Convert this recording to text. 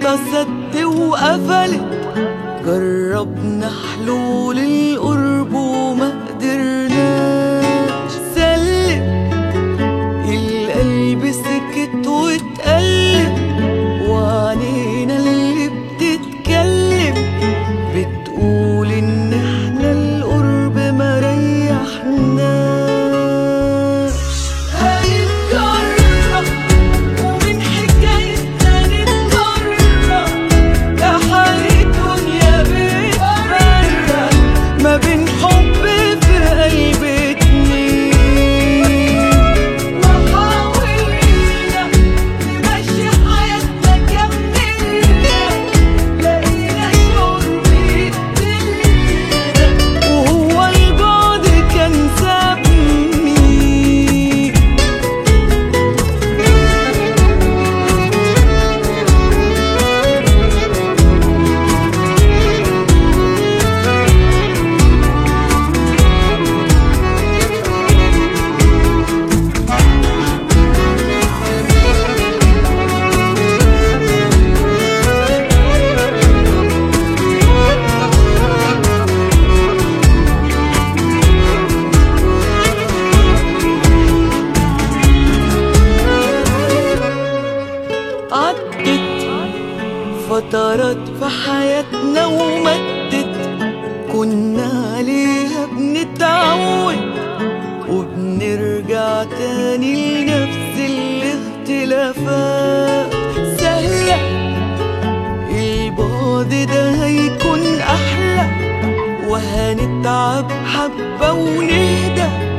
الدنيا سد وقفلت، جربنا حلول القرب وما قدرناش. سلم القلب سكت واتقلب، وعينينا اللي بتتكلم بتقول ان احنا القرب ما ريحناش. هنتجرب ومن حكايتنا نتجرب، ده حال الدنيا بتفرق ما بين حب في قلب اتنين. وحاولنا نمشي حياتنا كملنا، لقينا القرب يقتلنا وهو البعد كان سابني. عدت فترات في حياتنا ومدت، كنا عليها بنتعود وبنرجع تاني لنفس الاختلافات. سهلة البعد ده هيكون أحلى، وهنتعب حبة ونهدى